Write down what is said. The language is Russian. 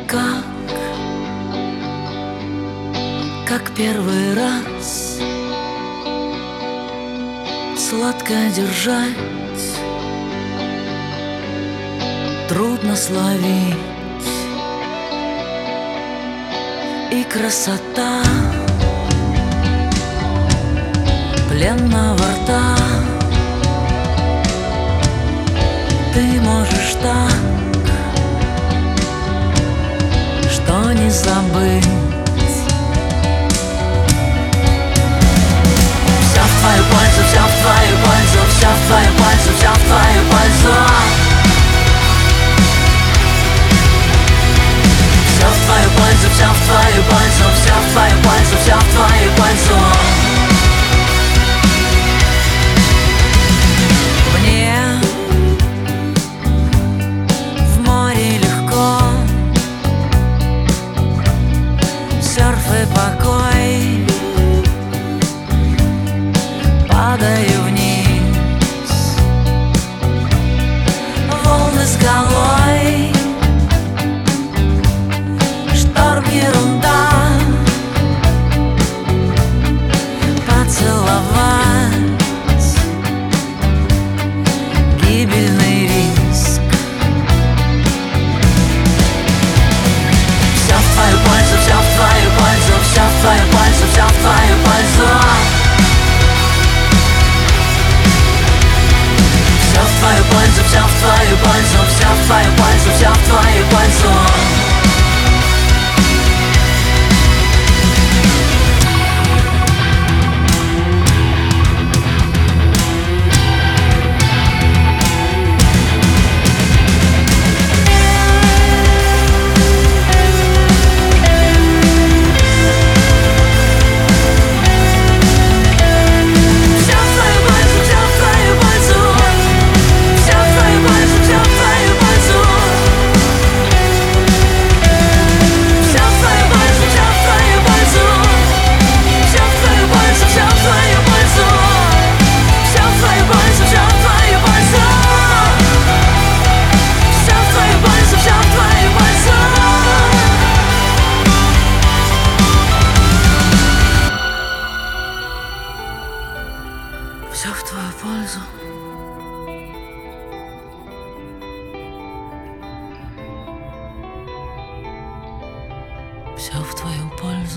как первый раз сладко держать, трудно словить, и красота пленного рта. Ты можешь так, что не забыть. Вся в твою пользу, вся в твою пользу, вся в твою пользу, вся в твою пользу. Вся в твою пользу, вся в твою пользу, вся в твою пользу, вся в твою пользу. Мне в море легко, серф и покой. Падаю вниз, волны скалой. Шторм, ерунда, поцеловать, гибельный риск. Вся в твою пользу, вся в твою пользу, вся в твою пользу, вся в твою пользу. Вся в твою пользу, вся в твою пользу, вся в твою пользу, вся в твою пользу. Все в твою пользу. Все в твою пользу.